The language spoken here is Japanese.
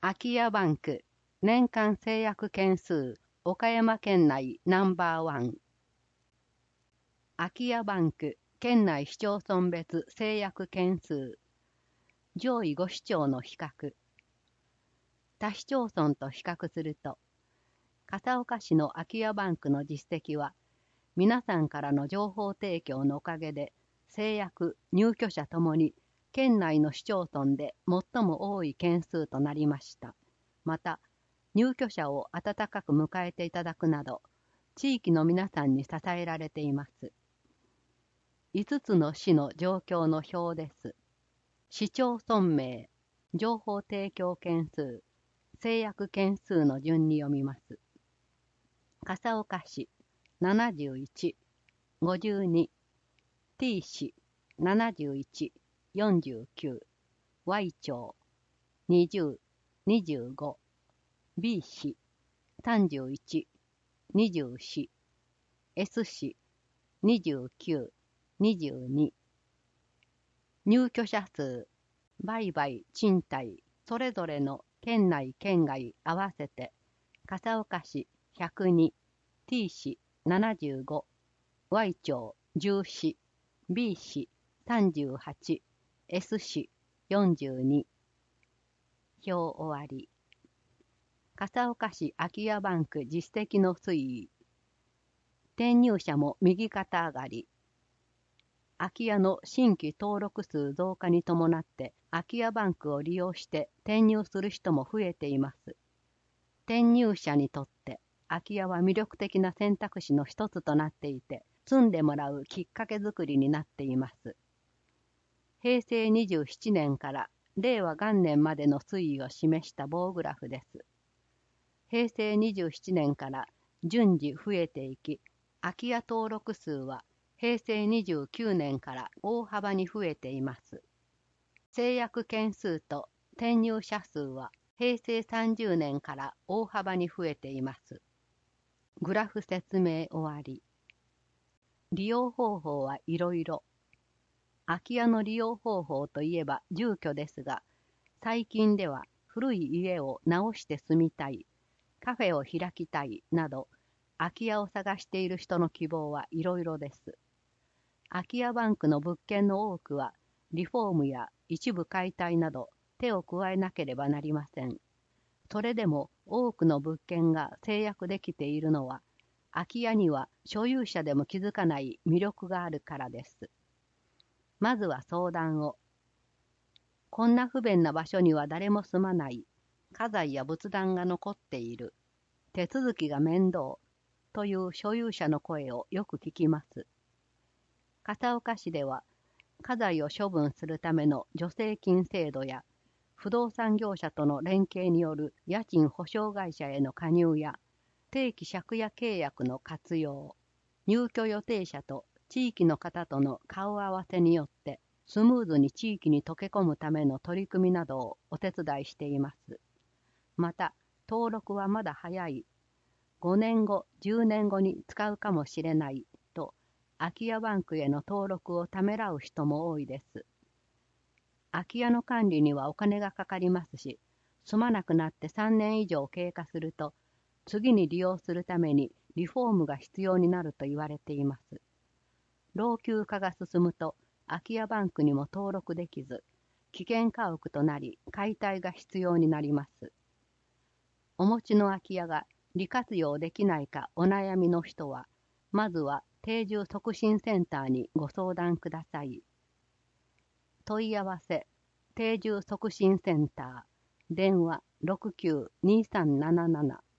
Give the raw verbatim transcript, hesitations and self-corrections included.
空き家バンク、年間成約件数、岡山県内ナンバーワン。空き家バンク、県内市町村別成約件数。上位ご市町の比較。他市町村と比較すると、笠岡市の空き家バンクの実績は、皆さんからの情報提供のおかげで、成約、入居者ともに、県内の市町村で最も多い件数となりました。また、入居者を温かく迎えていただくなど、地域の皆さんに支えられています。いつつの市の状況の表です。市町村名、情報提供件数、成約件数の順に読みます。笠岡市ななじゅういち、ごじゅうに、T 市ななじゅういち、よんじゅうきゅう、Y 町にじゅう、にじゅうご、B 市さんじゅういち、にじゅうよん、S 市にじゅうきゅう、にじゅうに。入居者数、売買、賃貸、それぞれの県内県外合わせて、笠岡市ひゃくに、T 市ななじゅうご、Y 町じゅうよん、B 市さんじゅうはち、S 市よんじゅうに。表終わり。笠岡市空き家バンク実績の推移。転入者も右肩上がり。空き家の新規登録数増加に伴って空き家バンクを利用して転入する人も増えています。転入者にとって空き家は魅力的な選択肢の一つとなっていて、住んでもらうきっかけづくりになっています。へいせいにじゅうななねんから令和元年までの推移を示した棒グラフです。へいせいにじゅうななねんから順次増えていき、空き家登録数はへいせいにじゅうきゅうねんから大幅に増えています。成約件数と転入者数はへいせいさんじゅうねんから大幅に増えています。グラフ説明終わり。利用方法はいろいろ。空き家の利用方法といえば住居ですが、最近では古い家を直して住みたい、カフェを開きたいなど、空き家を探している人の希望はいろいろです。空き家バンクの物件の多くは、リフォームや一部解体など手を加えなければなりません。それでも多くの物件が制約できているのは、空き家には所有者でも気づかない魅力があるからです。まずは相談を。こんな不便な場所には誰も住まない。家財や仏壇が残っている。手続きが面倒。という所有者の声をよく聞きます。笠岡市では、家財を処分するための助成金制度や、不動産業者との連携による家賃保証会社への加入や、定期借家契約の活用、入居予定者と地域の方との顔合わせによって、スムーズに地域に溶け込むための取り組みなどをお手伝いしています。また、登録はまだ早い。ごねんご、じゅうねんごに使うかもしれないと、空き家バンクへの登録をためらう人も多いです。空き家の管理にはお金がかかりますし、住まなくなってさんねん以上経過すると、次に利用するためにリフォームが必要になると言われています。老朽化が進むと、空き家バンクにも登録できず、危険家屋となり解体が必要になります。お持ちの空き家が利活用できないかお悩みの人は、まずは定住促進センターにご相談ください。問い合わせ、定住促進センター、電話ろくきゅうにさんなななな